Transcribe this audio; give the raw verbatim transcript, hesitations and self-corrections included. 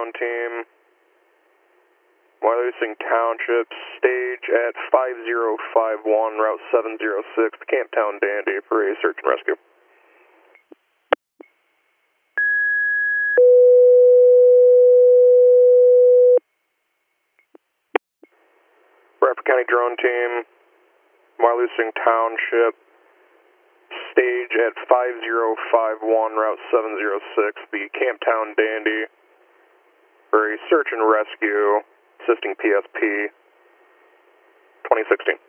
ground team, Wyalusing Township, stage at five zero five one, route seven zero six, Camptown Dandy for a search and rescue. Bradford County drone team, Wyalusing Township, stage at five zero five one, route seven zero six, the Camptown Dandy for a search and rescue, assisting P S P twenty sixteen.